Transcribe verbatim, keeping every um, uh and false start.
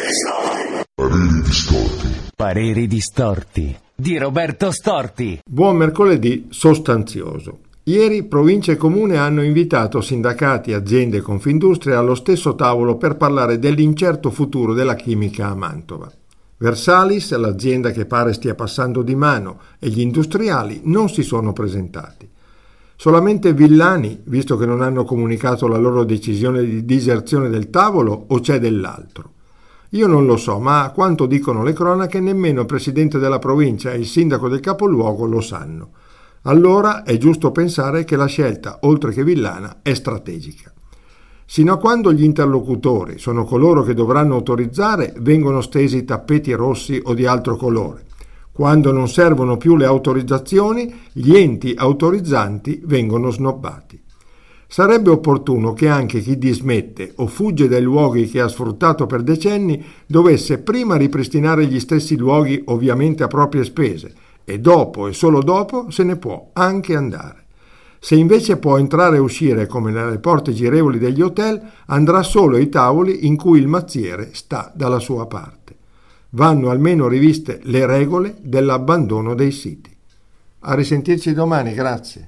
Pareri distorti. Pareri distorti di Roberto Storti. Buon mercoledì sostanzioso. Ieri Provincia e Comune hanno invitato sindacati, aziende e Confindustria allo stesso tavolo per parlare dell'incerto futuro della chimica a Mantova. Versalis, l'azienda che pare stia passando di mano, e gli industriali non si sono presentati. Solamente Villani, visto che non hanno comunicato la loro decisione di diserzione del tavolo, o c'è dell'altro? Io non lo so, ma a quanto dicono le cronache nemmeno il presidente della provincia e il sindaco del capoluogo lo sanno. Allora è giusto pensare che la scelta, oltre che villana, è strategica. Sino a quando gli interlocutori sono coloro che dovranno autorizzare, vengono stesi tappeti rossi o di altro colore. Quando non servono più le autorizzazioni, gli enti autorizzanti vengono snobbati. Sarebbe opportuno che anche chi dismette o fugge dai luoghi che ha sfruttato per decenni dovesse prima ripristinare gli stessi luoghi, ovviamente a proprie spese, e dopo e solo dopo se ne può anche andare. Se invece può entrare e uscire come nelle porte girevoli degli hotel, andrà solo ai tavoli in cui il mazziere sta dalla sua parte. Vanno almeno riviste le regole dell'abbandono dei siti. A risentirci domani, grazie.